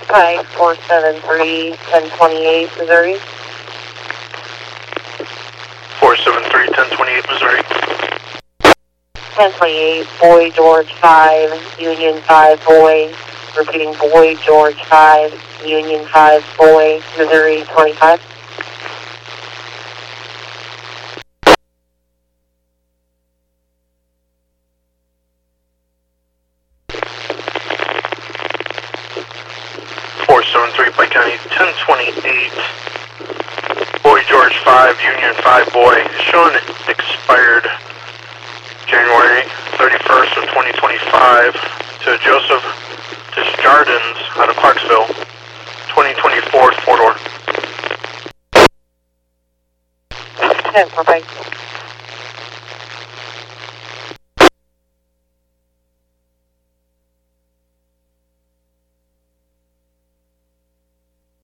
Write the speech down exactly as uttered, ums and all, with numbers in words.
Hi, four seven three, ten twenty-eight, Missouri. four seven three, ten twenty-eight, Missouri. ten twenty-eight, Boy George five, Union five, Boy. Repeating, Boy George five, Union five, Boy, Missouri twenty-five. four seven three, Pike County, ten twenty-eight, Boy George five, Union five, Boy, showing expired January thirty-first of twenty twenty-five to Joseph Desjardins out of Clarksville, twenty twenty-four, four door. ten, bye-bye.